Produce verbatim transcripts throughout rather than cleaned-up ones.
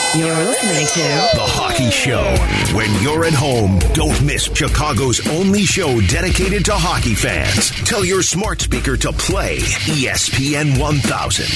You're listening to The Hockey Show. When you're at home, don't miss Chicago's only show dedicated to hockey fans. Tell your smart speaker to play E S P N one thousand.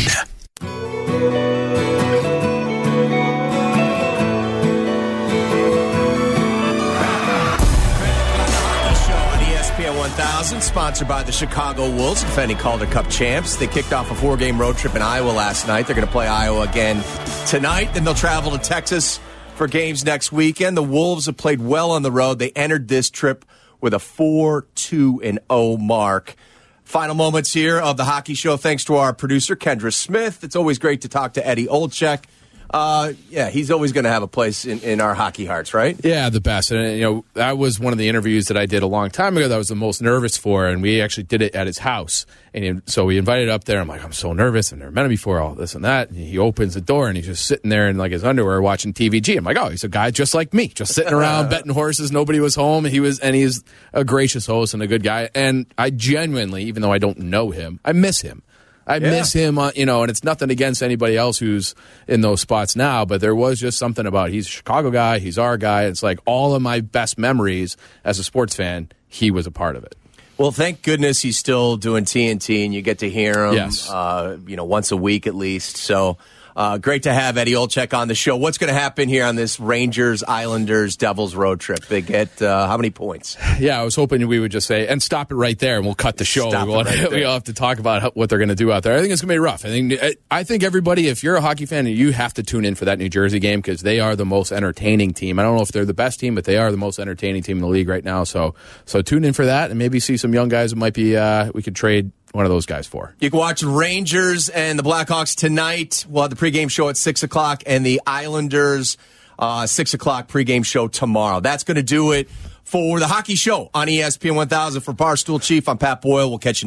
one thousand, sponsored by the Chicago Wolves, defending Calder Cup champs. They kicked off a four-game road trip in Iowa last night. They're going to play Iowa again tonight. Then they'll travel to Texas for games next weekend. The Wolves have played well on the road. They entered this trip with a four two and oh mark. Final moments here of the Hockey Show. Thanks to our producer, Kendra Smith. It's always great to talk to Eddie Olczyk. Uh, yeah, he's always going to have a place in, in our hockey hearts, right? Yeah, the best. And, you know, that was one of the interviews that I did a long time ago that I was the most nervous for, and we actually did it at his house. And he, so we invited up there. I'm like, I'm so nervous. I've never met him before, all this and that. And he opens the door, and he's just sitting there in, like, his underwear watching T V G. I'm like, oh, he's a guy just like me, just sitting around betting horses. Nobody was home. And he was, and he's a gracious host and a good guy. And I genuinely, even though I don't know him, I miss him. I yeah. miss him, uh, you know, and it's nothing against anybody else who's in those spots now, but there was just something about he's a Chicago guy, he's our guy. It's like all of my best memories as a sports fan, he was a part of it. Well, thank goodness he's still doing T N T, and you get to hear him, yes. uh, you know, once a week at least. So uh, great to have Eddie Olczyk on the show. What's going to happen here on this Rangers, Islanders, Devils road trip? They get uh, how many points? Yeah, I was hoping we would just say, and stop it right there, and we'll cut the show. Stop we'll, it right we'll have to talk about how, what they're going to do out there. I think it's going to be rough. I think I think everybody, if you're a hockey fan, you have to tune in for that New Jersey game because they are the most entertaining team. I don't know if they're the best team, but they are the most entertaining team in the league right now. So, so tune in for that, and maybe see some young guys that might be uh, we could trade one of those guys for. You can watch Rangers and the Blackhawks tonight. We'll have the pregame show at six o'clock, and the Islanders uh, six o'clock pregame show tomorrow. That's going to do it for the Hockey Show on E S P N one thousand. For Barstool Chief, I'm Pat Boyle. We'll catch you.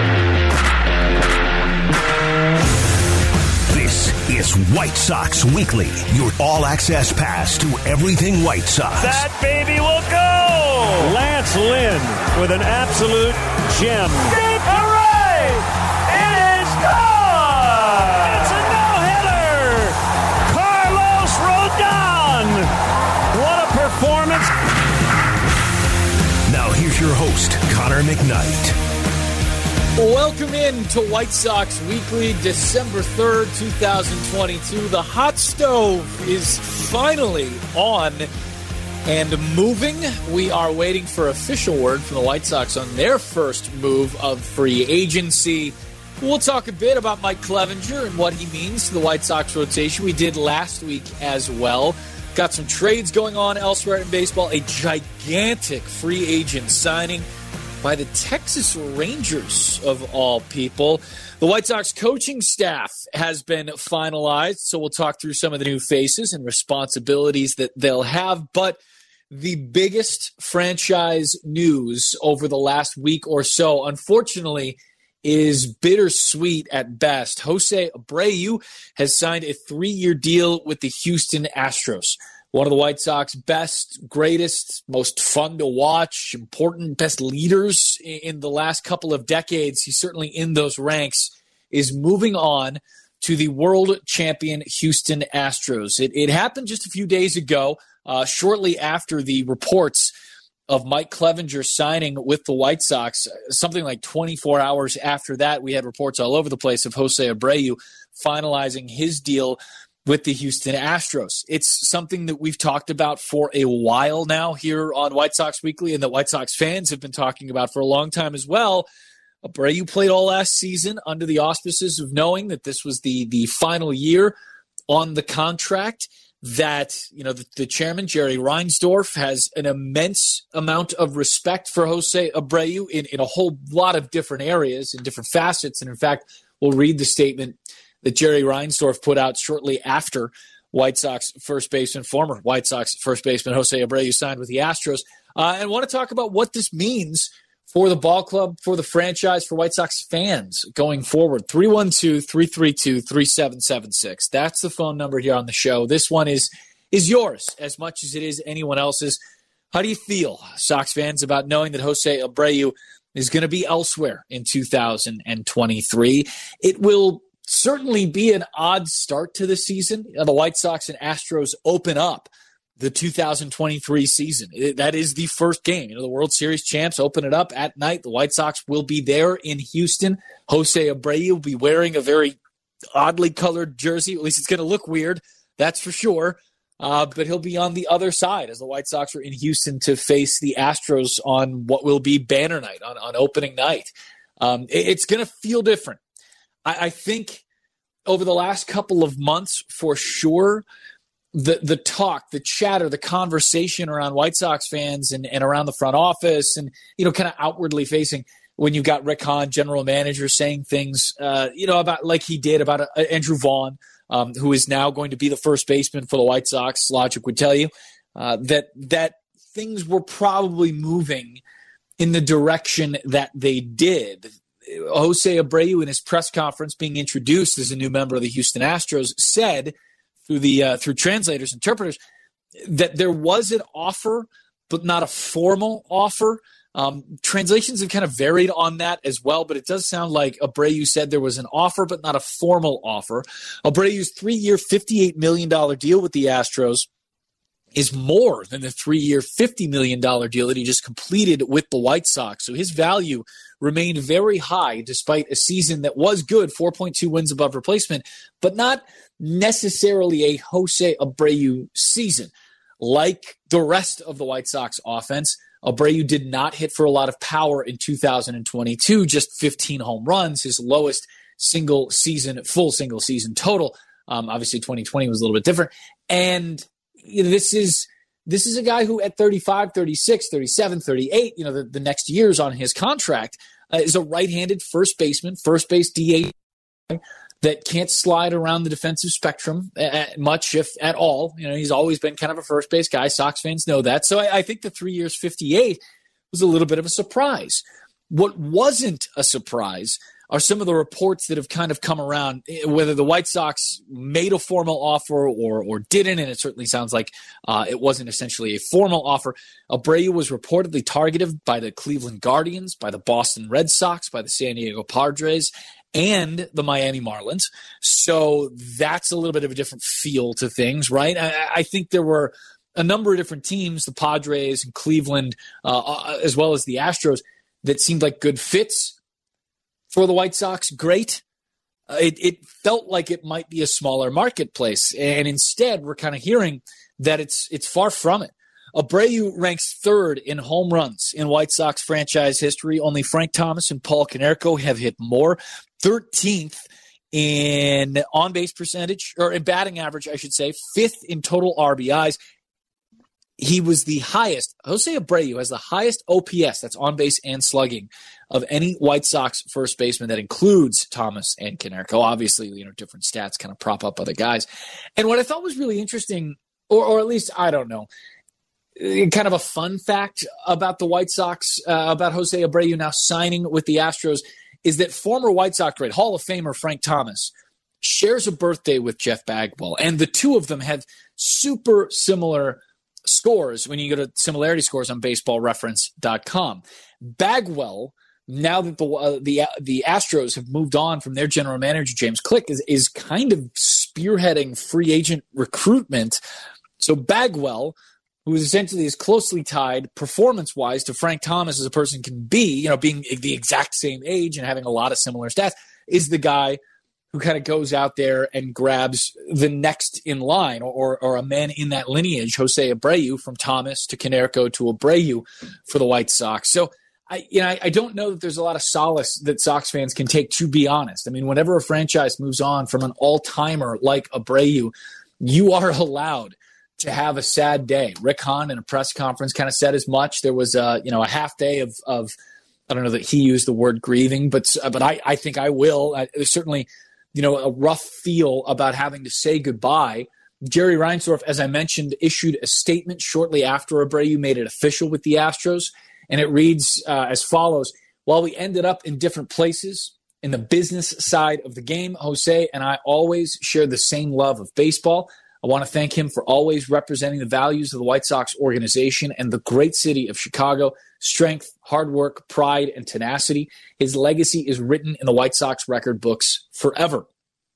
This is White Sox Weekly, your all-access pass to everything White Sox. That baby will go! Lance Lynn with an absolute gem. Deep hooray! It is gone! It's a no-hitter! Carlos Rodon! What a performance! Now here's your host, Connor McKnight. Welcome in to White Sox Weekly, December third, twenty twenty-two. The hot stove is finally on and moving. We are waiting for official word from the White Sox on their first move of free agency. We'll talk a bit about Mike Clevinger and what he means to the White Sox rotation. We did last week as well. Got some trades going on elsewhere in baseball. A gigantic free agent signing by the Texas Rangers, of all people. The White Sox coaching staff has been finalized, so we'll talk through some of the new faces and responsibilities that they'll have. But the biggest franchise news over the last week or so, unfortunately, is bittersweet at best. Jose Abreu has signed a three-year deal with the Houston Astros. One of the White Sox best, greatest, most fun to watch, important, best leaders in the last couple of decades. He's certainly in those ranks, is moving on to the world champion Houston Astros. It, it happened just a few days ago, uh, shortly after the reports of Mike Clevinger signing with the White Sox. Something like twenty-four hours after that, we had reports all over the place of Jose Abreu finalizing his deal with the Houston Astros. It's something that we've talked about for a while now here on White Sox Weekly, and that White Sox fans have been talking about for a long time as well. Abreu played all last season under the auspices of knowing that this was the, the final year on the contract, that, you know, the, the chairman, Jerry Reinsdorf, has an immense amount of respect for Jose Abreu in, in a whole lot of different areas, in different facets. And in fact, we'll read the statement that Jerry Reinsdorf put out shortly after White Sox first baseman, former White Sox first baseman Jose Abreu signed with the Astros, uh, and want to talk about what this means for the ball club, for the franchise, for White Sox fans going forward. three one two, three three two, three seven seven six. That's the phone number here on the show. This one is is yours as much as it is anyone else's. How do you feel, Sox fans, about knowing that Jose Abreu is going to be elsewhere in two thousand twenty-three? It will certainly be an odd start to the season. You know, the White Sox and Astros open up the two thousand twenty-three season. It, that is the first game. You know, the World Series champs open it up at night. The White Sox will be there in Houston. Jose Abreu will be wearing a very oddly colored jersey. At least it's going to look weird, that's for sure. Uh, but he'll be on the other side as the White Sox are in Houston to face the Astros on what will be banner night, on, on opening night. Um, it, it's going to feel different. I, I think over the last couple of months, for sure, the the talk, the chatter, the conversation around White Sox fans and, and around the front office and, you know, kind of outwardly facing, when you've got Rick Hahn, general manager, saying things, uh, you know, about like he did about uh, Andrew Vaughn, um, who is now going to be the first baseman for the White Sox. Logic would tell you uh, that that things were probably moving in the direction that they did. Jose Abreu, in his press conference, being introduced as a new member of the Houston Astros, said through the uh, through translators, interpreters, that there was an offer, but not a formal offer. Um, translations have kind of varied on that as well, but it does sound like Abreu said there was an offer, but not a formal offer. Abreu's three-year, fifty-eight million dollars deal with the Astros is more than the three-year, fifty million dollars deal that he just completed with the White Sox. So his value remained very high despite a season that was good, four point two wins above replacement, but not necessarily a Jose Abreu season. Like the rest of the White Sox offense, Abreu did not hit for a lot of power in two thousand twenty-two, just fifteen home runs, his lowest single season, full single season total. Um, obviously, twenty twenty was a little bit different. And you know, this is this is a guy who at thirty-five, thirty-six, thirty-seven, thirty-eight, you know, the, the next years on his contract, uh, is a right-handed first baseman, first base D H that can't slide around the defensive spectrum at much, if at all. You know, he's always been kind of a first base guy. Sox fans know that. So I, I think the three years, fifty-eight was a little bit of a surprise. What wasn't a surprise are some of the reports that have kind of come around, whether the White Sox made a formal offer or or didn't, and it certainly sounds like uh, it wasn't essentially a formal offer. Abreu was reportedly targeted by the Cleveland Guardians, by the Boston Red Sox, by the San Diego Padres, and the Miami Marlins. So that's a little bit of a different feel to things, right? I, I think there were a number of different teams, the Padres and Cleveland, uh, as well as the Astros, that seemed like good fits for the White Sox. Great. Uh, it, it felt like it might be a smaller marketplace. And instead, we're kind of hearing that it's it's far from it. Abreu ranks third in home runs in White Sox franchise history. Only Frank Thomas and Paul Konerko have hit more. thirteenth in on-base percentage, or in batting average, I should say. Fifth in total R B Is. He was the highest. Jose Abreu has the highest O P S, that's on-base and slugging, of any White Sox first baseman. That includes Thomas and Konerko. Obviously, you know, different stats kind of prop up other guys. And what I thought was really interesting, or, or at least, I don't know, kind of a fun fact about the White Sox, uh, about Jose Abreu now signing with the Astros, is that former White Sox great, Hall of Famer Frank Thomas, shares a birthday with Jeff Bagwell. And the two of them have super similar scores when you go to similarity scores on baseball reference dot com. Bagwell, now that the uh, the the Astros have moved on from their general manager, James Click, is, is kind of spearheading free agent recruitment. So Bagwell, who is essentially as closely tied performance-wise to Frank Thomas as a person can be, you know, being the exact same age and having a lot of similar stats, is the guy who kind of goes out there and grabs the next in line, or, or a man in that lineage, Jose Abreu, from Thomas to Konerko to Abreu for the White Sox. So I, you know, I, I don't know that there's a lot of solace that Sox fans can take, to be honest. I mean, whenever a franchise moves on from an all-timer like Abreu, you are allowed to have a sad day. Rick Hahn in a press conference kind of said as much. There was a, you know, a half day of, of I don't know that he used the word grieving, but but I, I think I will. I, there's certainly, you know, a rough feel about having to say goodbye. Jerry Reinsdorf, as I mentioned, issued a statement shortly after Abreu made it official with the Astros, and it reads uh, as follows: "While we ended up in different places in the business side of the game, Jose and I always shared the same love of baseball. I want to thank him for always representing the values of the White Sox organization and the great city of Chicago: strength, hard work, pride, and tenacity. His legacy is written in the White Sox record books forever."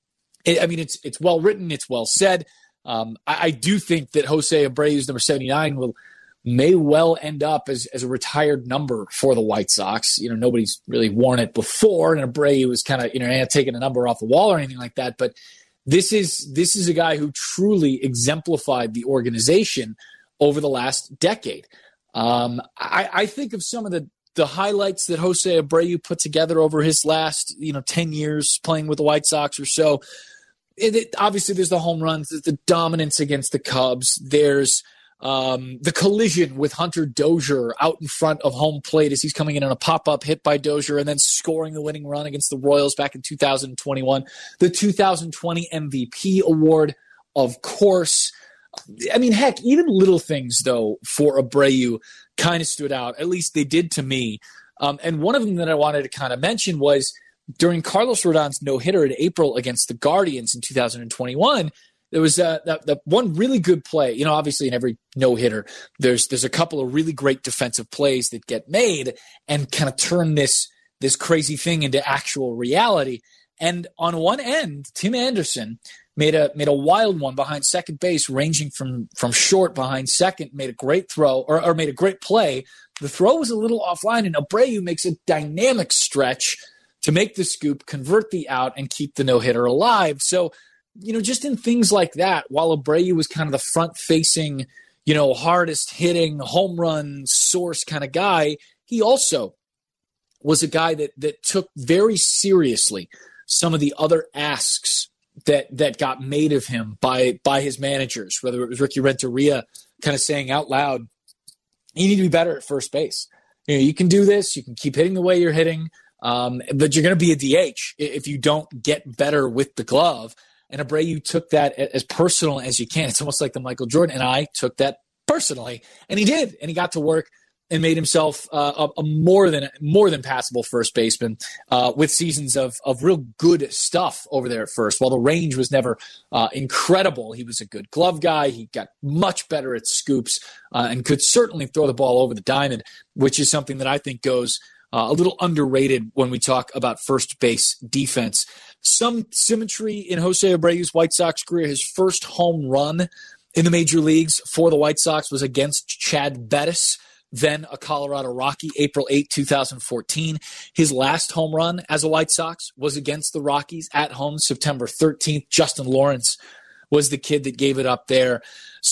it, I mean, it's it's well written, it's well said. Um, I, I do think that Jose Abreu's number seventy-nine will may well end up as, as a retired number for the White Sox. You know, nobody's really worn it before, and Abreu was kind of, you know, not taking a number off the wall or anything like that. But this is this is a guy who truly exemplified the organization over the last decade. Um, I, I think of some of the, the highlights that Jose Abreu put together over his last, you know, ten years playing with the White Sox or so. It, it, obviously, there's the home runs, there's the dominance against the Cubs. There's um, the collision with Hunter Dozier out in front of home plate as he's coming in on a pop-up hit by Dozier and then scoring the winning run against the Royals back in two thousand twenty-one. The two thousand twenty M V P award, of course. I mean, heck, even little things, though, for Abreu kind of stood out. At least they did to me. Um, and one of them that I wanted to kind of mention was during Carlos Rodon's no-hitter in April against the Guardians in two thousand twenty-one, there was uh, that, that one really good play. You know, obviously in every no-hitter, there's there's a couple of really great defensive plays that get made and kind of turn this this crazy thing into actual reality. And on one end, Tim Anderson made a made a wild one behind second base, ranging from from short behind second, made a great throw, or, or made a great play. The throw was a little offline, and Abreu makes a dynamic stretch to make the scoop, convert the out, and keep the no-hitter alive. So, you know, just in things like that, while Abreu was kind of the front-facing, you know, hardest-hitting, home run source kind of guy, he also was a guy that that took very seriously some of the other asks that that got made of him by by his managers, whether it was Ricky Renteria kind of saying out loud, you need to be better at first base. You know, you can do this, you can keep hitting the way you're hitting, um, but you're going to be a D H if you don't get better with the glove. And Abreu took that as personal as you can. It's almost like the Michael Jordan, and I took that personally, and he did, and he got to work and made himself uh, a, a more than more than passable first baseman uh, with seasons of of real good stuff over there at first. While the range was never uh, incredible, he was a good glove guy. He got much better at scoops uh, and could certainly throw the ball over the diamond, which is something that I think goes uh, a little underrated when we talk about first base defense. Some symmetry in Jose Abreu's White Sox career. His first home run in the major leagues for the White Sox was against Chad Bettis, then a Colorado Rocky, April eighth, twenty fourteen. His last home run as a White Sox was against the Rockies at home, September thirteenth. Justin Lawrence was the kid that gave it up there.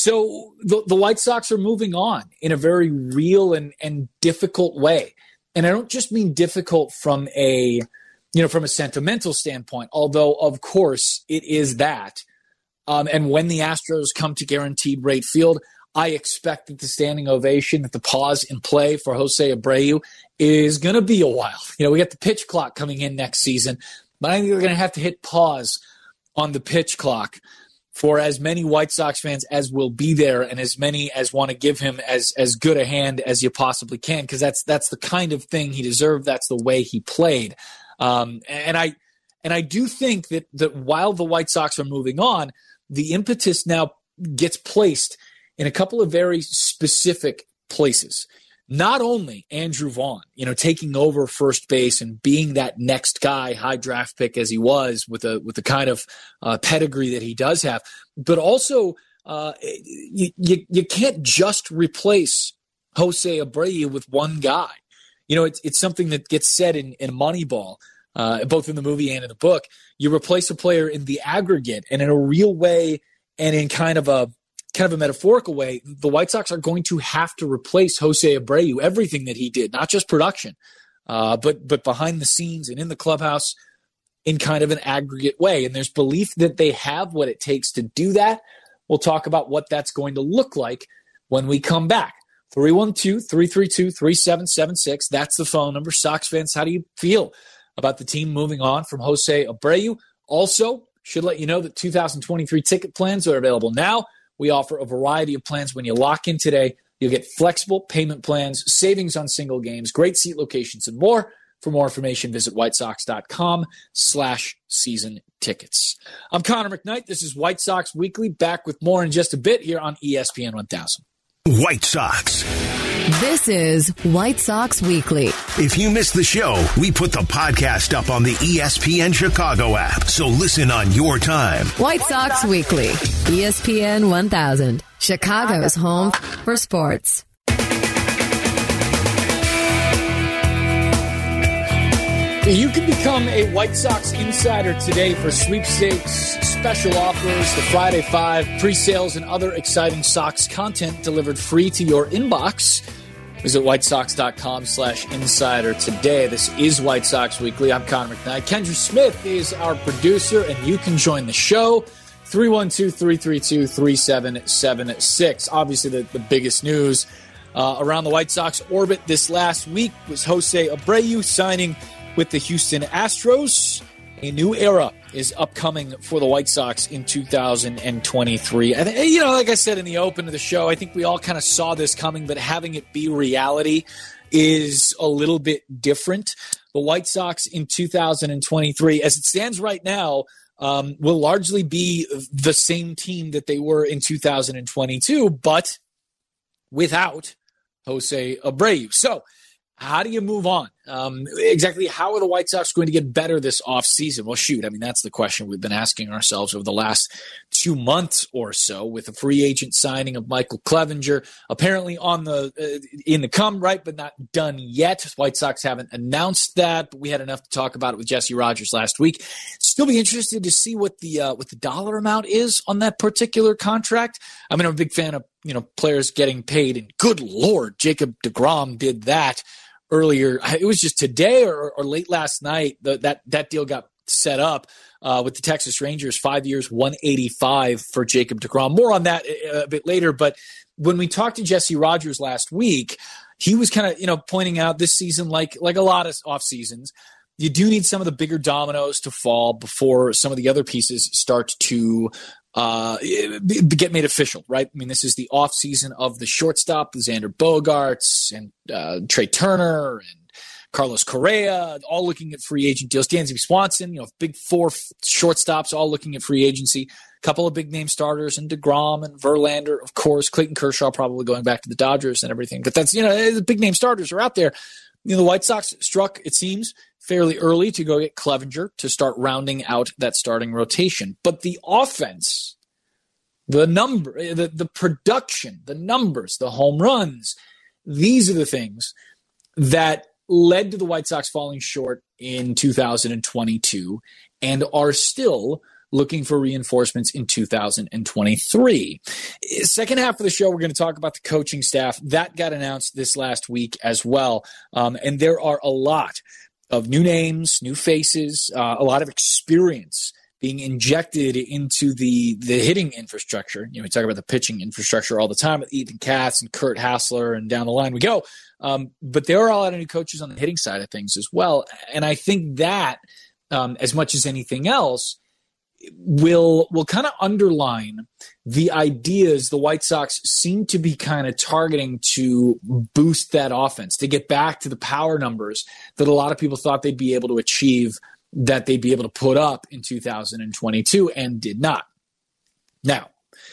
So the, the White Sox are moving on in a very real and, and difficult way. And I don't just mean difficult from a, you know, from a sentimental standpoint, although, of course, it is that. Um, and when the Astros come to Guaranteed Rate Field, I expect that the standing ovation, that the pause in play for Jose Abreu is going to be a while. You know, we got the pitch clock coming in next season, but I think they're going to have to hit pause on the pitch clock for as many White Sox fans as will be there and as many as want to give him as as good a hand as you possibly can, because that's that's the kind of thing he deserved. That's the way he played. Um, and I and I do think that that while the White Sox are moving on, the impetus now gets placed in a couple of very specific places. Not only Andrew Vaughn, you know, taking over first base and being that next guy, high draft pick as he was, with a with the kind of uh, pedigree that he does have, but also uh, you, you you can't just replace Jose Abreu with one guy. You know, it's it's something that gets said in in Moneyball, uh, both in the movie and in the book. You replace a player in the aggregate and in a real way, and in kind of a kind of a metaphorical way, the White Sox are going to have to replace Jose Abreu, everything that he did, not just production, uh, but but behind the scenes and in the clubhouse in kind of an aggregate way. And there's belief that they have what it takes to do that. We'll talk about what that's going to look like when we come back. three one two, three three two, three seven seven six. That's the phone number. Sox fans, how do you feel about the team moving on from Jose Abreu? Also, should let you know that two thousand twenty-three ticket plans are available now. We offer a variety of plans. When you lock in today, you'll get flexible payment plans, savings on single games, great seat locations, and more. For more information, visit whitesox.com slash season tickets. I'm Connor McKnight. This is White Sox Weekly. Back with more in just a bit here on E S P N one thousand. White Sox. This is White Sox Weekly If you missed the show, we put the podcast up on the E S P N Chicago app, so listen on your time. White Sox Weekly, E S P N one thousand, Chicago's home for sports. You can become a White Sox insider today for sweepstakes, special offers, the Friday Five, pre-sales, and other exciting Sox content delivered free to your inbox. Visit whitesox.com slash insider today. This is White Sox Weekly. I'm Connor McKnight. Kendra Smith is our producer, and you can join the show. three one two, three three two, three seven seven six. Obviously, the, the biggest news uh, around the White Sox orbit this last week was Jose Abreu signing with the Houston Astros. A new era is upcoming for the White Sox in two thousand twenty-three. I th- you know, like I said in the open of the show, I think we all kind of saw this coming, but having it be reality is a little bit different. The White Sox in two thousand twenty-three, as it stands right now, um, will largely be the same team that they were in two thousand twenty-two, but without Jose Abreu. So, how do you move on? Um, exactly how are the White Sox going to get better this offseason? Well, shoot, I mean, that's the question we've been asking ourselves over the last two months or so with the free agent signing of Michael Clevinger, apparently on the uh, in the come, right, but not done yet. White Sox haven't announced that, but we had enough to talk about it with Jesse Rogers last week. Still be interested to see what the uh, what the dollar amount is on that particular contract. I mean, I'm a big fan of, you know, players getting paid, and good Lord, Jacob deGrom did that earlier. It was just today or, or late last night that that, that deal got set up uh, with the Texas Rangers, five years, one eighty-five for Jacob deGrom. More on that a, a bit later. But when we talked to Jesse Rogers last week, he was kind of, you know, pointing out this season, like like a lot of off seasons, you do need some of the bigger dominoes to fall before some of the other pieces start to uh, get made official, right? I mean, this is the offseason of the shortstop, Xander Bogaerts and uh, Trey Turner and Carlos Correa, all looking at free agent deals. Dansby Swanson, you know, big four shortstops, all looking at free agency. A couple of big name starters, and DeGrom and Verlander, of course. Clayton Kershaw probably going back to the Dodgers and everything. But that's, you know, the big name starters are out there. You know, the White Sox struck, it seems, fairly early to go get Clevinger to start rounding out that starting rotation. But the offense, the number, the, the production, the numbers, the home runs, these are the things that led to the White Sox falling short in two thousand twenty-two and are still looking for reinforcements in two thousand twenty-three. Second half of the show, we're going to talk about the coaching staff. That got announced this last week as well. Um, and there are a lot of new names, new faces, uh, a lot of experience being injected into the the hitting infrastructure. You know, we talk about the pitching infrastructure all the time with Ethan Katz and Kurt Hassler, and down the line we go. Um, but there are a lot of new coaches on the hitting side of things as well. And I think that, um, as much as anything else, will will kind of underline the ideas the White Sox seem to be kind of targeting to boost that offense, to get back to the power numbers that a lot of people thought they'd be able to achieve, that they'd be able to put up in two thousand twenty-two and did not. Now,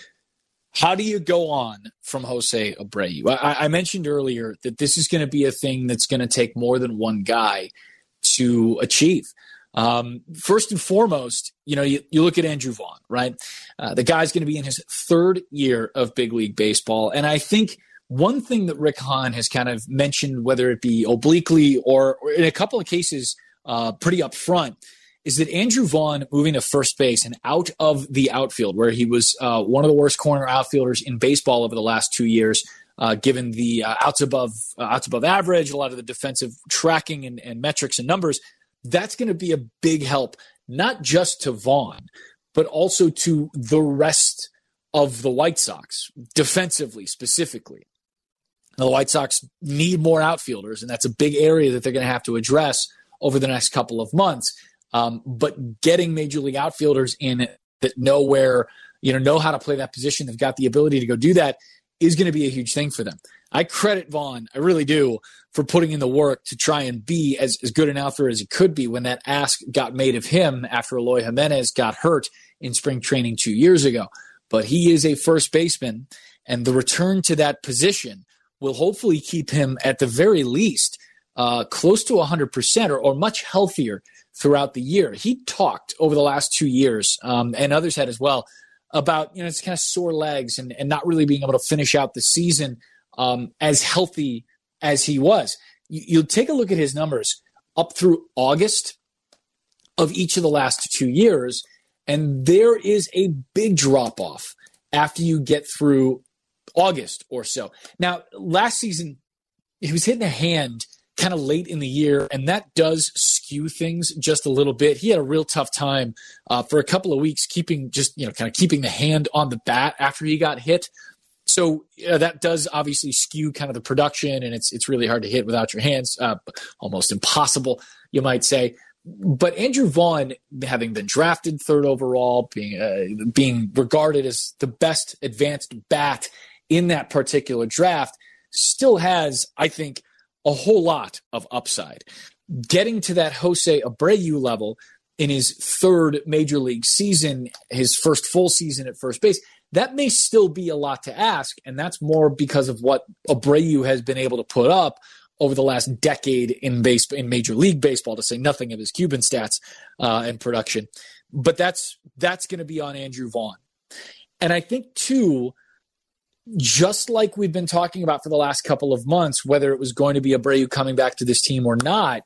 how do you go on from Jose Abreu? I, I mentioned earlier that this is going to be a thing that's going to take more than one guy to achieve. Um, first and foremost, you know, you, you look at Andrew Vaughn, right? Uh, the guy's going to be in his third year of big league baseball. And I think one thing that Rick Hahn has kind of mentioned, whether it be obliquely or, or in a couple of cases uh, pretty upfront, is that Andrew Vaughn moving to first base and out of the outfield, where he was uh, one of the worst corner outfielders in baseball over the last two years, uh, given the uh, outs above uh, outs above average, a lot of the defensive tracking and, and metrics and numbers. That's going to be a big help, not just to Vaughn, but also to the rest of the White Sox, defensively specifically. Now, the White Sox need more outfielders, and that's a big area that they're going to have to address over the next couple of months. Um, but getting major league outfielders in that know where, you know, know how to play that position, they've got the ability to go do that, is going to be a huge thing for them. I credit Vaughn, I really do, for putting in the work to try and be as, as good an outfielder as he could be when that ask got made of him after Eloy Jimenez got hurt in spring training two years ago. But he is a first baseman, and the return to that position will hopefully keep him, at the very least, uh, close to one hundred percent or, or much healthier throughout the year. He talked over the last two years, um, and others had as well, about, you know, it's kind of sore legs and, and not really being able to finish out the season um, as healthy as he was. You, you'll take a look at his numbers up through August of each of the last two years, and there is a big drop-off after you get through August or so. Now, last season, he was hitting a hand kind of late in the year, and that does skew things just a little bit. He had a real tough time uh, for a couple of weeks keeping just, you know, kind of keeping the hand on the bat after he got hit. So uh, that does obviously skew kind of the production, and it's it's really hard to hit without your hands, uh, almost impossible, you might say. But Andrew Vaughn, having been drafted third overall, being uh, being regarded as the best advanced bat in that particular draft, still has, I think, a whole lot of upside. Getting to that Jose Abreu level in his third major league season, his first full season at first base, that may still be a lot to ask, and that's more because of what Abreu has been able to put up over the last decade in base in Major League Baseball, to say nothing of his Cuban stats uh, and production. But that's that's going to be on Andrew Vaughn. And I think, too, just like we've been talking about for the last couple of months, whether it was going to be Abreu coming back to this team or not,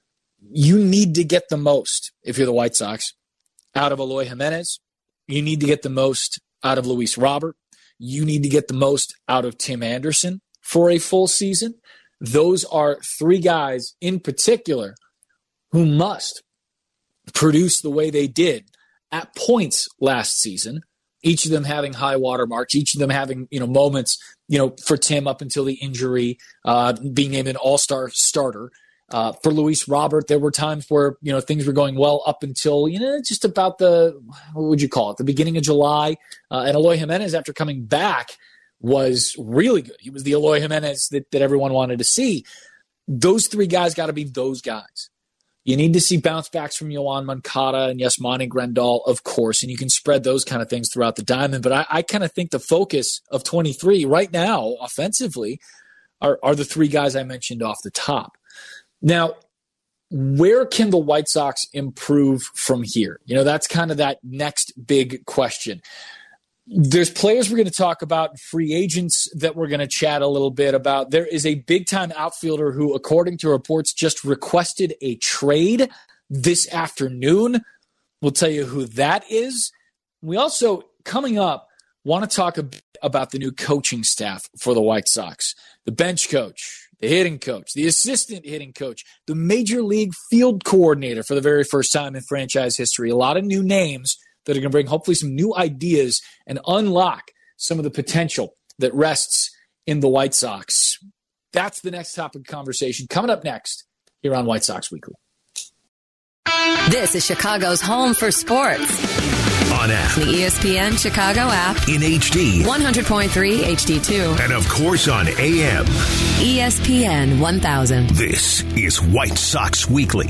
you need to get the most, if you're the White Sox, out of Eloy Jimenez. You need to get the most out of Luis Robert. You need to get the most out of Tim Anderson for a full season. Those are three guys in particular who must produce the way they did at points last season, each of them having high water marks, each of them having, you know, moments, you know, for Tim up until the injury, uh, being named an all-star starter. Uh, for Luis Robert, there were times where, you know, things were going well up until, you know, just about the, what would you call it, the beginning of July. Uh, and Eloy Jimenez, after coming back, was really good. He was the Eloy Jimenez that, that everyone wanted to see. Those three guys got to be those guys. You need to see bounce backs from Yoan Moncada and Yasmani Grandal, of course, and you can spread those kind of things throughout the diamond. But I, I kind of think the focus of twenty-three right now, offensively, are, are the three guys I mentioned off the top. Now, where can the White Sox improve from here? You know, that's kind of that next big question. There's players we're going to talk about, free agents that we're going to chat a little bit about. There is a big-time outfielder who, according to reports, just requested a trade this afternoon. We'll tell you who that is. We also, coming up, want to talk a bit about the new coaching staff for the White Sox. The bench coach, the hitting coach, the assistant hitting coach, the major league field coordinator for the very first time in franchise history. A lot of new names that are going to bring hopefully some new ideas and unlock some of the potential that rests in the White Sox. That's the next topic of conversation coming up next here on White Sox Weekly. This is Chicago's home for sports. On app. The E S P N Chicago app. In H D. one hundred point three H D two. And of course on A M. E S P N one thousand. This is White Sox Weekly.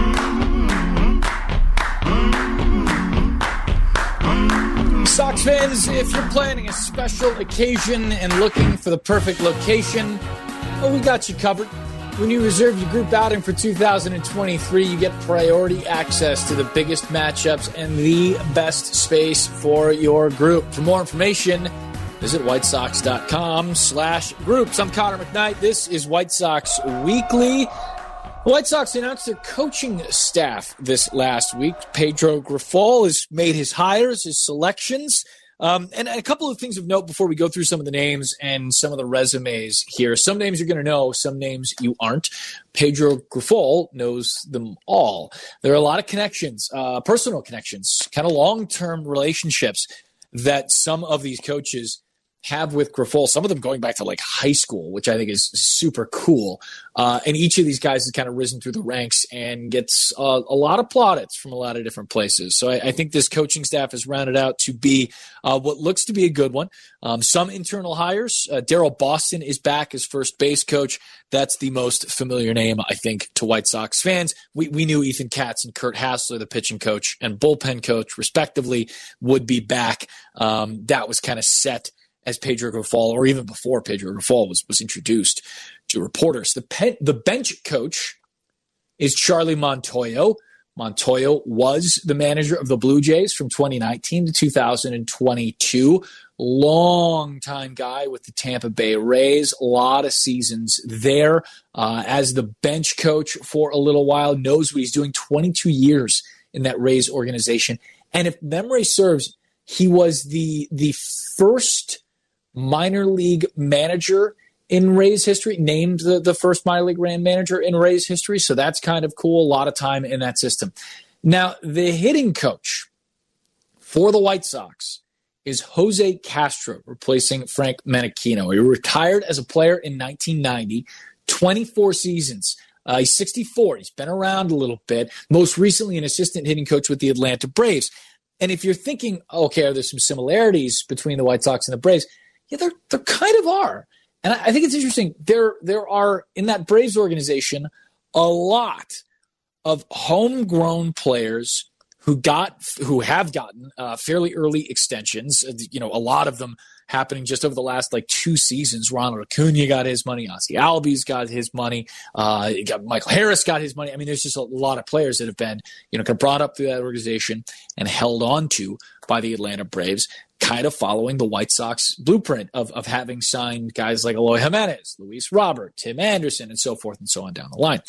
Sox fans, if you're planning a special occasion and looking for the perfect location, well, we got you covered. When you reserve your group outing for two thousand twenty-three, you get priority access to the biggest matchups and the best space for your group. For more information, visit whitesox.com slash groups. I'm Connor McKnight. This is White Sox Weekly. The White Sox announced their coaching staff this last week. Pedro Grifol has made his hires, his selections. Um, and a couple of things of note before we go through some of the names and some of the resumes here. Some names you're going to know, some names you aren't. Pedro Grifol knows them all. There are a lot of connections, uh, personal connections, kind of long-term relationships that some of these coaches have with Grifol, some of them going back to like high school, which I think is super cool. Uh, and each of these guys has kind of risen through the ranks and gets uh, a lot of plaudits from a lot of different places. So I, I think this coaching staff is rounded out to be uh, what looks to be a good one. Um, some internal hires. Uh, Daryl Boston is back as first base coach. That's the most familiar name, I think, to White Sox fans. We, we knew Ethan Katz and Kurt Hassler, the pitching coach and bullpen coach, respectively, would be back. Um, that was kind of set as Pedro Grifol, or even before Pedro Grifol was, was introduced to reporters. The, pen, the bench coach is Charlie Montoyo. Montoyo was the manager of the Blue Jays from twenty nineteen to two thousand twenty-two. Long-time guy with the Tampa Bay Rays. A lot of seasons there uh, as the bench coach for a little while. Knows what he's doing. twenty-two years in that Rays organization. And if memory serves, he was the the first minor league manager in Rays history, named the, the first minor league manager in Rays history. So that's kind of cool. A lot of time in that system. Now, the hitting coach for the White Sox is Jose Castro, replacing Frank Menechino. He retired as a player in nineteen ninety, twenty-four seasons. Uh, he's sixty-four. He's been around a little bit. Most recently, an assistant hitting coach with the Atlanta Braves. And if you're thinking, okay, are there some similarities between the White Sox and the Braves? Yeah, there, there kind of are. And I think it's interesting. There, there are, in that Braves organization, a lot of homegrown players who got, who have gotten uh, fairly early extensions. You know, a lot of them happening just over the last like two seasons. Ronald Acuna got his money. Ozzie Albies got his money. Uh, you got Michael Harris got his money. I mean, there's just a lot of players that have been, you know, kind of brought up through that organization and held on to by the Atlanta Braves, kind of following the White Sox blueprint of, of having signed guys like Eloy Jimenez, Luis Robert, Tim Anderson, and so forth and so on down the line.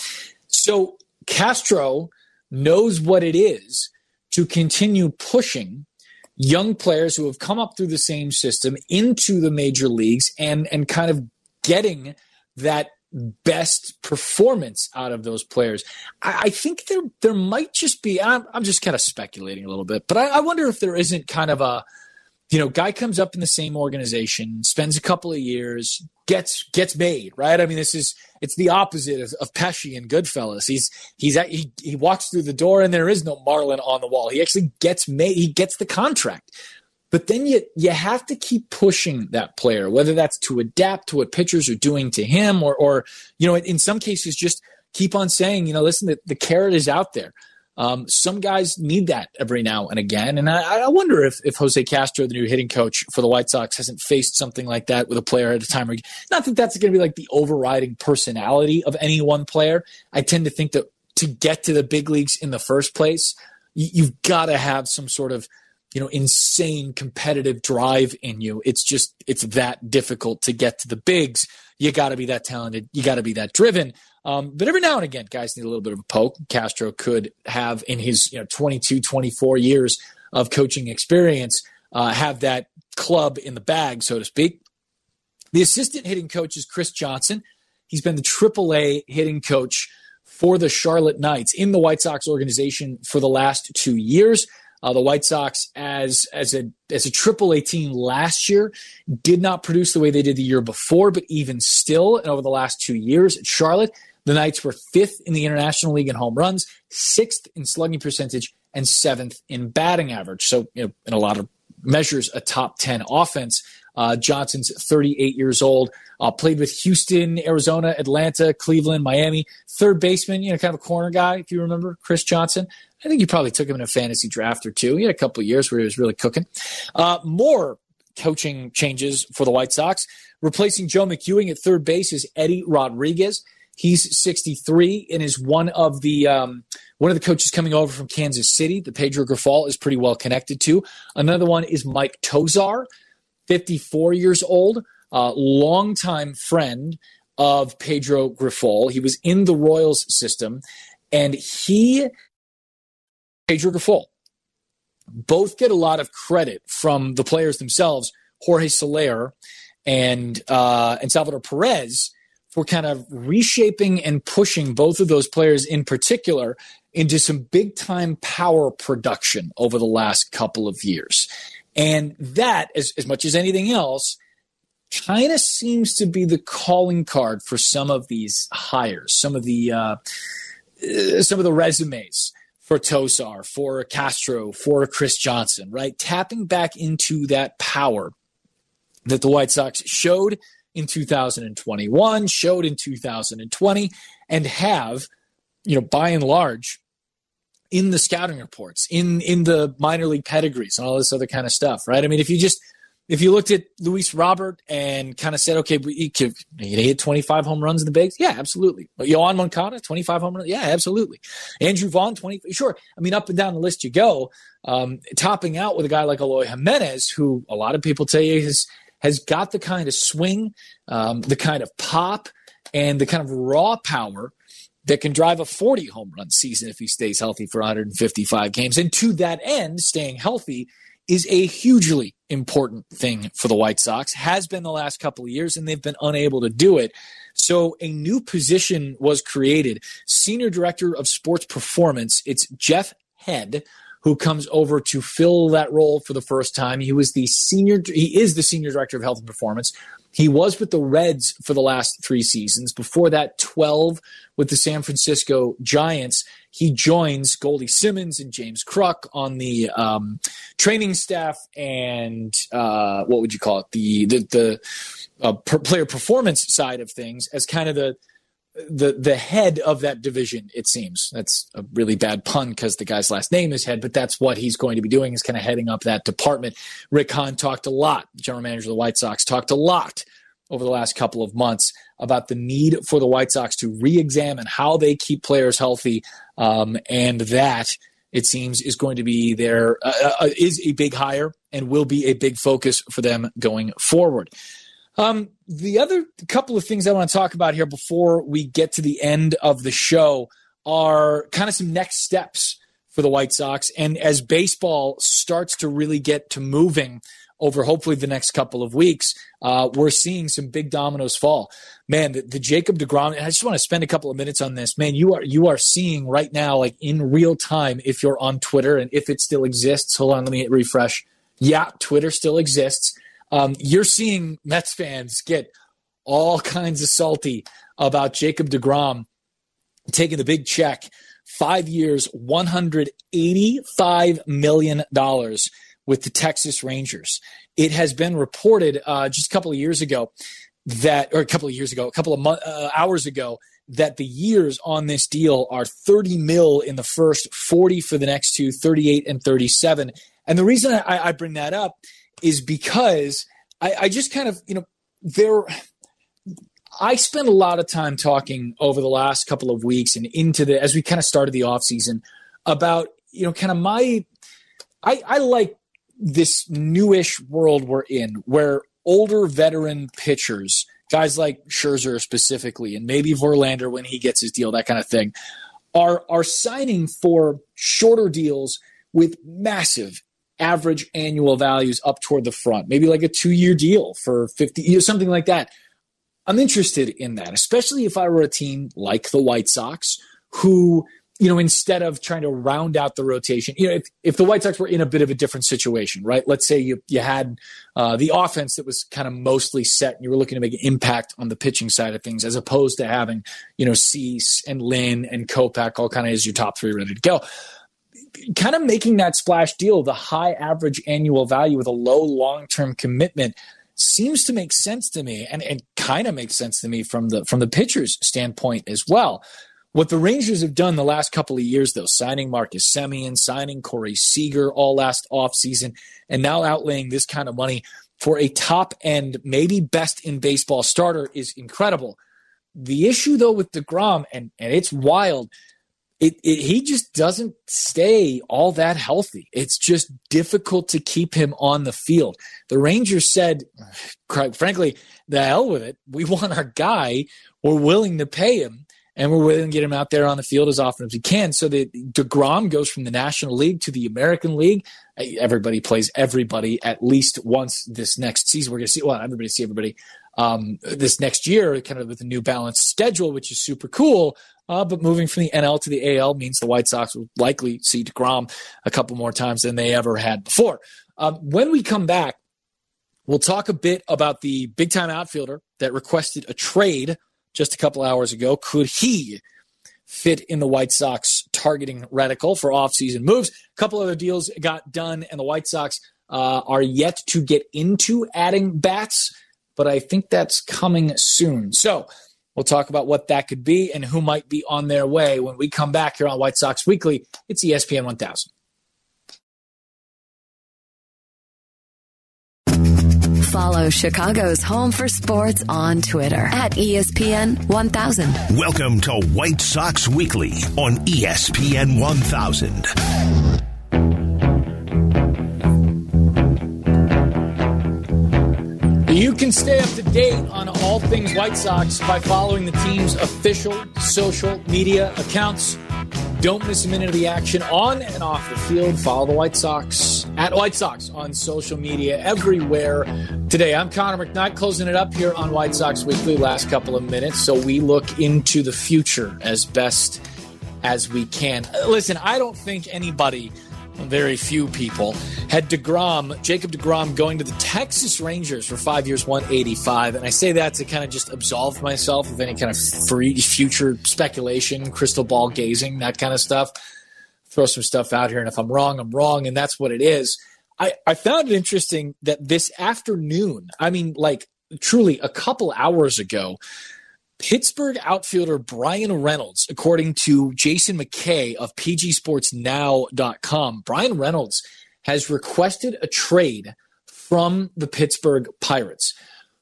So Castro knows what it is to continue pushing young players who have come up through the same system into the major leagues and, and kind of getting that best performance out of those players. I, I think there there might just be, I'm, I'm just kind of speculating a little bit, but I, I wonder if there isn't kind of a, you know, guy comes up in the same organization, spends a couple of years, gets gets made, right? I mean, this is it's the opposite of, of Pesci and Goodfellas. He's he's at, he he walks through the door and there is no Marlin on the wall. He actually gets made. He gets the contract. But then you you have to keep pushing that player, whether that's to adapt to what pitchers are doing to him, or or you know, in some cases just keep on saying, you know, listen, the, the carrot is out there. Um, some guys need that every now and again. And I, I wonder if, if Jose Castro, the new hitting coach for the White Sox, hasn't faced something like that with a player at a time. Not that that's going to be like the overriding personality of any one player. I tend to think that to get to the big leagues in the first place, you, you've got to have some sort of, you know, insane competitive drive in you. It's just, it's that difficult to get to the bigs. You got to be that talented. You got to be that driven. Um, but every now and again, guys need a little bit of a poke. Castro could have, in his you know twenty-two, twenty-four years of coaching experience, uh, have that club in the bag, so to speak. The assistant hitting coach is Chris Johnson. He's been the triple A hitting coach for the Charlotte Knights in the White Sox organization for the last two years. Uh, the White Sox, as as a as a triple A team last year, did not produce the way they did the year before, but even still, and over the last two years at Charlotte, the Knights were fifth in the International League in home runs, sixth in slugging percentage, and seventh in batting average. So, you know, in a lot of measures, a top ten offense. Uh, Johnson's thirty-eight years old, uh, played with Houston, Arizona, Atlanta, Cleveland, Miami. Third baseman, you know, kind of a corner guy, if you remember, Chris Johnson. I think you probably took him in a fantasy draft or two. He had a couple of years where he was really cooking. Uh, more coaching changes for the White Sox. Replacing Joe McEwing at third base is Eddie Rodriguez. He's sixty-three and is one of the um, one of the coaches coming over from Kansas City that Pedro Grifol is pretty well connected to. Another one is Mike Tosar, fifty-four years old, uh, longtime friend of Pedro Grifol. He was in the Royals system, and he, Pedro Grifol, both get a lot of credit from the players themselves, Jorge Soler and uh, and Salvador Perez, for kind of reshaping and pushing both of those players in particular into some big-time power production over the last couple of years. And that, as, as much as anything else, kind of seems to be the calling card for some of these hires, some of the uh, uh, some of the resumes for Tosar, for Castro, for Chris Johnson, right? Tapping back into that power that the White Sox showed in two thousand twenty-one, showed in two thousand twenty, and have, you know, by and large, in the scouting reports, in in the minor league pedigrees, and all this other kind of stuff, right? I mean, if you just if you looked at Luis Robert and kind of said, okay, he could he hit twenty-five home runs in the bigs? Yeah, absolutely. But Yoan Moncada, twenty-five home runs? Yeah, absolutely. Andrew Vaughn, twenty. Sure. I mean, up and down the list you go, um, topping out with a guy like Eloy Jimenez, who a lot of people tell you has, has got the kind of swing, um, the kind of pop, and the kind of raw power that can drive a forty home run season if he stays healthy for one hundred fifty-five games. And to that end, staying healthy is a hugely important thing for the White Sox, has been the last couple of years, and they've been unable to do it. So a new position was created, Senior Director of Sports Performance. It's Jeff Head, who comes over to fill that role for the first time. He was the senior, he is the Senior Director of Health and Performance. He was with the Reds for the last three seasons. Before that, twelve with the San Francisco Giants. He joins Goldie Simmons and James Kruk on the um, training staff and uh, what would you call it? The the, the uh, per player performance side of things as kind of the the the head of that division, it seems. That's a really bad pun because the guy's last name is Head, but that's what he's going to be doing, is kind of heading up that department. Rick Hahn talked a lot, general manager of the White Sox, talked a lot over the last couple of months about the need for the White Sox to re-examine how they keep players healthy, um, and that, it seems, is going to be their uh, uh, is a big hire and will be a big focus for them going forward. Um, the other couple of things I want to talk about here before we get to the end of the show are kind of some next steps for the White Sox. And as baseball starts to really get to moving over hopefully the next couple of weeks, uh, we're seeing some big dominoes fall. Man, the, the Jacob deGrom, I just want to spend a couple of minutes on this. Man, you are you are seeing right now, like in real time, if you're on Twitter and if it still exists. Hold on, let me hit refresh. Yeah, Twitter still exists. Um, you're seeing Mets fans get all kinds of salty about Jacob deGrom taking the big check, five years, one hundred eighty-five million dollars with the Texas Rangers. It has been reported uh, just a couple of years ago that, or a couple of years ago, a couple of mo- uh, hours ago, that the years on this deal are thirty mil in the first, forty for the next two, thirty-eight and thirty-seven. And the reason I, I bring that up is because I, I just kind of, you know, there, I spent a lot of time talking over the last couple of weeks and into the, as we kind of started the offseason about, you know, kind of my, I, I like this newish world we're in where older veteran pitchers, guys like Scherzer specifically, and maybe Verlander when he gets his deal, that kind of thing, are, are signing for shorter deals with massive average annual values up toward the front, maybe like a two-year deal for fifty years, something like that. I'm interested in that, especially if I were a team like the White Sox who, you know, instead of trying to round out the rotation, you know, if, if the White Sox were in a bit of a different situation, right? Let's say you, you had uh, the offense that was kind of mostly set and you were looking to make an impact on the pitching side of things, as opposed to having, you know, Cease and Lynn and Kopech all kind of as your top three ready to go. Kind of making that splash deal, the high average annual value with a low long-term commitment, seems to make sense to me, and, and kind of makes sense to me from the from the pitcher's standpoint as well. What the Rangers have done the last couple of years, though, signing Marcus Semien, signing Corey Seager all last offseason, and now outlaying this kind of money for a top-end, maybe best-in-baseball starter is incredible. The issue, though, with deGrom, and, and it's wild, It, it, he just doesn't stay all that healthy. It's just difficult to keep him on the field. The Rangers said, quite frankly, the hell with it. We want our guy. We're willing to pay him, and we're willing to get him out there on the field as often as we can. So that deGrom goes from the National League to the American League. Everybody plays everybody at least once this next season. We're going to see, well, everybody see everybody um, this next year, kind of with a new balanced schedule, which is super cool. Uh, but moving from the N L to the A L means the White Sox will likely see deGrom a couple more times than they ever had before. Um, when we come back, we'll talk a bit about the big-time outfielder that requested a trade just a couple hours ago. Could he fit in the White Sox targeting reticle for offseason moves? A couple other deals got done, and the White Sox uh, are yet to get into adding bats, but I think that's coming soon. So we'll talk about what that could be and who might be on their way when we come back here on White Sox Weekly. It's E S P N one thousand. Follow Chicago's Home for Sports on Twitter at E S P N one thousand. Welcome to White Sox Weekly on E S P N one thousand. You can stay up to date on all things White Sox by following the team's official social media accounts. Don't miss a minute of the action on and off the field. Follow the White Sox at White Sox on social media everywhere. Today, I'm Connor McKnight, closing it up here on White Sox Weekly. Last couple of minutes, so we look into the future as best as we can. Listen, I don't think anybody, very few people, had DeGrom, Jacob DeGrom, going to the Texas Rangers for five years, one eighty-five. And I say that to kind of just absolve myself of any kind of free future speculation, crystal ball gazing, that kind of stuff. Throw some stuff out here, and if I'm wrong, I'm wrong, and that's what it is. I, I found it interesting that this afternoon, I mean, like truly a couple hours ago, Pittsburgh outfielder Brian Reynolds, according to Jason McKay of P G Sports Now dot com, Brian Reynolds has requested a trade from the Pittsburgh Pirates.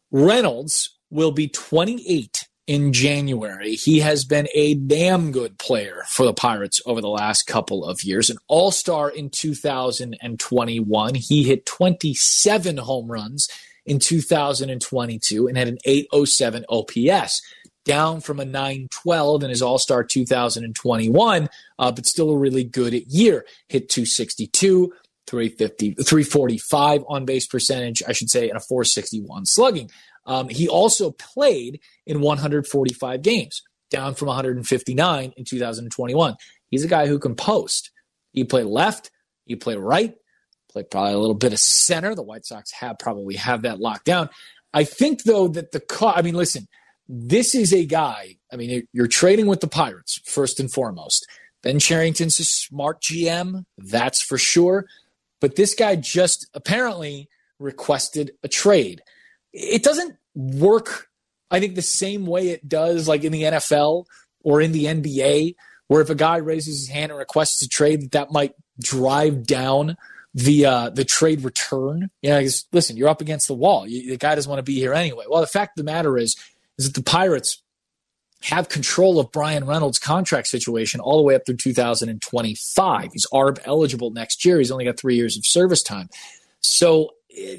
Reynolds will be twenty-eight in January. He has been a damn good player for the Pirates over the last couple of years. An all-star in two thousand twenty-one. He hit twenty-seven home runs in two thousand twenty-two and had an eight oh seven O P S. Down from a nine twelve in his All-Star two thousand twenty-one, uh, but still a really good year. Hit two sixty-two, three fifty, three forty-five on-base percentage, I should say, and a four sixty-one slugging. Um, he also played in one hundred forty-five games, down from one hundred fifty-nine in two thousand twenty-one. He's a guy who can post. He play left, he play right, play probably a little bit of center. The White Sox have probably have that locked down. I think, though, that the co- – I mean, listen – this is a guy, I mean, you're trading with the Pirates, first and foremost. Ben Cherington's a smart G M, that's for sure. But this guy just apparently requested a trade. It doesn't work, I think, the same way it does like in the N F L or in the N B A, where if a guy raises his hand and requests a trade, that, that might drive down the uh, the trade return. You know, listen, you're up against the wall. You, the guy doesn't want to be here anyway. Well, the fact of the matter is, is that the Pirates have control of Brian Reynolds' contract situation all the way up through two thousand twenty-five. He's A R B eligible next year. He's only got three years of service time. So,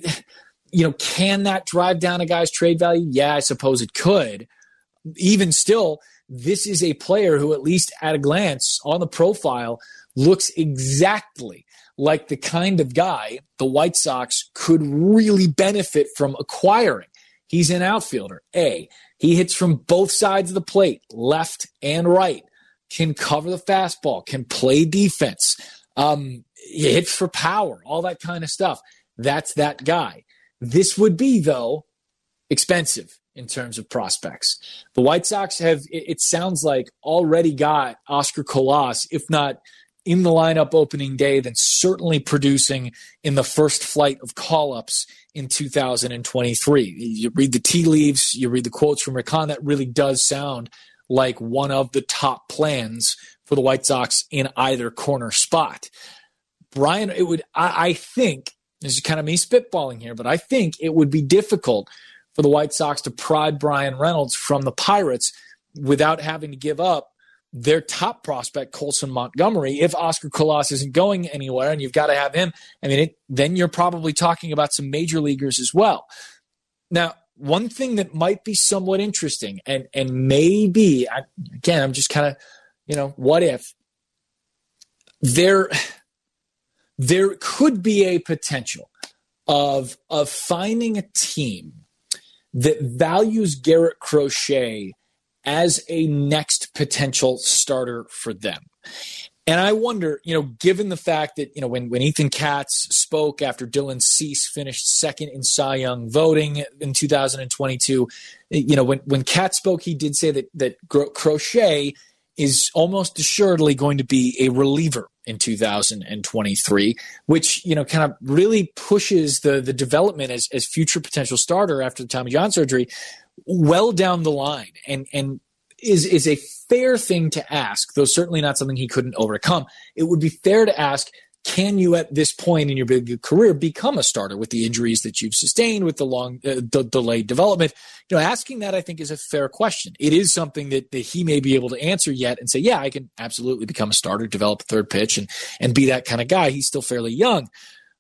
you know, can that drive down a guy's trade value? Yeah, I suppose it could. Even still, this is a player who, at least at a glance on the profile, looks exactly like the kind of guy the White Sox could really benefit from acquiring. He's an outfielder, A. He hits from both sides of the plate, left and right, can cover the fastball, can play defense, um, he hits for power, all that kind of stuff. That's that guy. This would be, though, expensive in terms of prospects. The White Sox have, it sounds like, already got Oscar Colas, if not in the lineup opening day, then certainly producing in the first flight of call-ups in two thousand twenty-three. You read the tea leaves, you read the quotes from Rick Hahn, that really does sound like one of the top plans for the White Sox in either corner spot. Brian, it would, I, I think, this is kind of me spitballing here, but I think it would be difficult for the White Sox to pry Brian Reynolds from the Pirates without having to give up their top prospect, Colson Montgomery. If Oscar Colas isn't going anywhere and you've got to have him, I mean, it, then you're probably talking about some major leaguers as well. Now, one thing that might be somewhat interesting, and and maybe, I, again, I'm just kind of, you know, what if, there, there could be a potential of, of finding a team that values Garrett Crochet as a next potential starter for them. And I wonder, you know, given the fact that, you know, when, when Ethan Katz spoke after Dylan Cease finished second in Cy Young voting in two thousand twenty-two, you know, when, when Katz spoke, he did say that, that Crochet is almost assuredly going to be a reliever in two thousand twenty-three, which, you know, kind of really pushes the, the development as, as future potential starter after the Tommy John surgery well down the line, and and is is a fair thing to ask, though certainly not something he couldn't overcome. It would be fair to ask, can you at this point in your big career become a starter with the injuries that you've sustained, with the long uh, the delayed development? You know, asking that I think is a fair question. It is something that, that he may be able to answer yet and say, yeah, I can absolutely become a starter, develop a third pitch, and and be that kind of guy. He's still fairly young.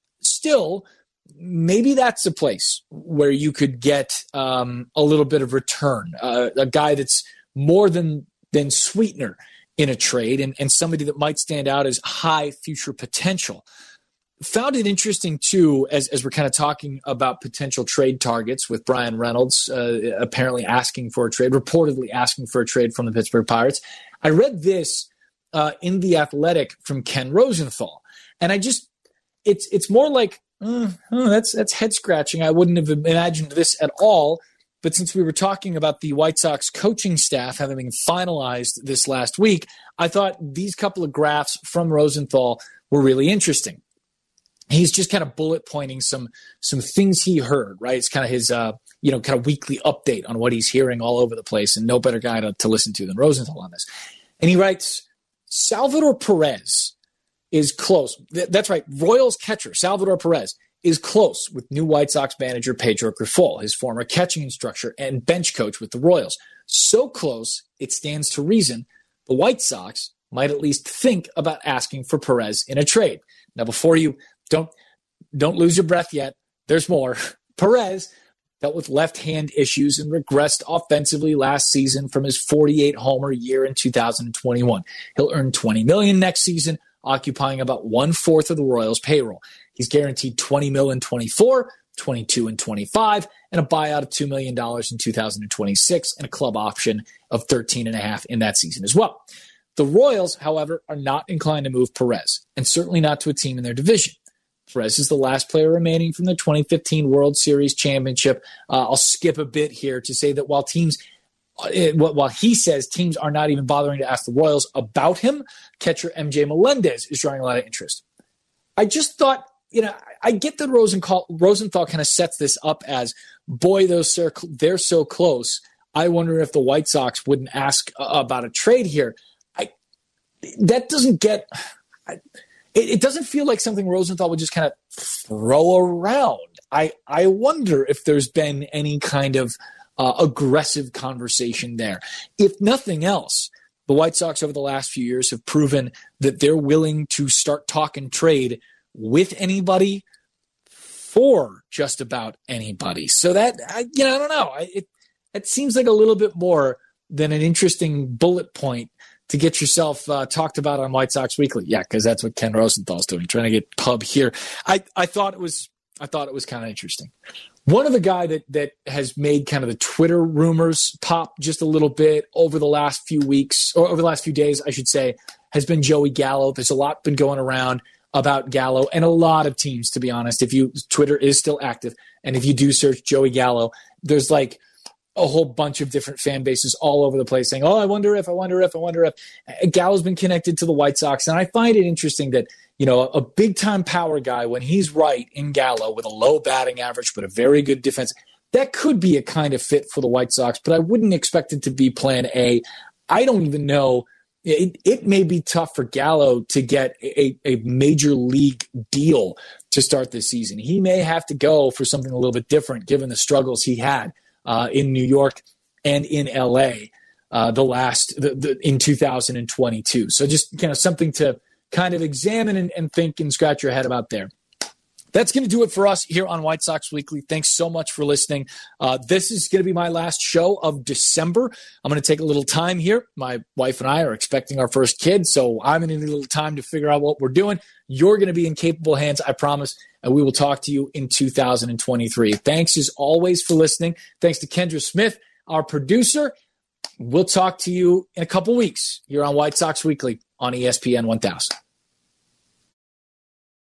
Still, maybe that's a place where you could get um, a little bit of return, uh, a guy that's more than than sweetener in a trade, and, and somebody that might stand out as high future potential. Found it interesting, too, as, as we're kind of talking about potential trade targets with Brian Reynolds uh, apparently asking for a trade, reportedly asking for a trade from the Pittsburgh Pirates. I read this uh, in The Athletic from Ken Rosenthal, and I just, it's it's more like, uh, oh, that's, that's head-scratching. I wouldn't have imagined this at all. But since we were talking about the White Sox coaching staff having been finalized this last week, I thought these couple of graphs from Rosenthal were really interesting. He's just kind of bullet pointing some some things he heard, right? It's kind of his, uh, you know, kind of weekly update on what he's hearing all over the place, and no better guy to, to listen to than Rosenthal on this. And he writes, Salvador Perez is close. Th- that's right, Royals catcher Salvador Perez is close with new White Sox manager Pedro Grifol, his former catching instructor and bench coach with the Royals. So close, it stands to reason the White Sox might at least think about asking for Perez in a trade. Now, before you don't don't lose your breath yet, there's more. Perez dealt with left-hand issues and regressed offensively last season from his forty-eight homer year in two thousand twenty-one. He'll earn twenty million dollars next season, occupying about one-fourth of the Royals' payroll. He's guaranteed twenty million dollars in twenty-four, twenty-two and twenty-five, and a buyout of two million dollars in two thousand twenty-six, and a club option of thirteen and a half in that season as well. The Royals, however, are not inclined to move Perez, and certainly not to a team in their division. Perez is the last player remaining from the twenty fifteen World Series championship. Uh, I'll skip a bit here to say that while teams It, while he says teams are not even bothering to ask the Royals about him, catcher M J Melendez is drawing a lot of interest. I just thought, you know, I get that Rosenthal, Rosenthal kind of sets this up as, boy, those are, they're so close. I wonder if the White Sox wouldn't ask uh, about a trade here. I that doesn't get. I, it, it doesn't feel like something Rosenthal would just kind of throw around. I I wonder if there's been any kind of Uh, aggressive conversation there. If nothing else, the White Sox over the last few years have proven that they're willing to start talking trade with anybody for just about anybody. So that, I, you know, I don't know. I, it, it seems like a little bit more than an interesting bullet point to get yourself uh, talked about on White Sox Weekly. Yeah, because that's what Ken Rosenthal's doing, trying to get pub here. I, I thought it was, I thought it was kind of interesting. One other guy that that has made kind of the Twitter rumors pop just a little bit over the last few weeks, or over the last few days, I should say, has been Joey Gallo. There's a lot been going around about Gallo, and a lot of teams, to be honest. If you Twitter is still active, and if you do search Joey Gallo, there's like a whole bunch of different fan bases all over the place saying, oh, I wonder if, I wonder if, I wonder if. Gallo's been connected to the White Sox, and I find it interesting that, you know, a big-time power guy, when he's right in Gallo with a low batting average but a very good defense, that could be a kind of fit for the White Sox, but I wouldn't expect it to be plan A. I don't even know. It, it may be tough for Gallo to get a, a major league deal to start this season. He may have to go for something a little bit different given the struggles he had uh, in New York and in L A uh, the last the, the, in two thousand twenty-two. So just kind of something to kind of examine and, and think and scratch your head about there. That's going to do it for us here on White Sox Weekly. Thanks so much for listening. Uh, this is going to be my last show of December. I'm going to take a little time here. My wife and I are expecting our first kid, so I'm going to need a little time to figure out what we're doing. You're going to be in capable hands, I promise, and we will talk to you in two thousand twenty-three. Thanks as always for listening. Thanks to Kendra Smith, our producer. We'll talk to you in a couple weeks here on White Sox Weekly on E S P N one thousand.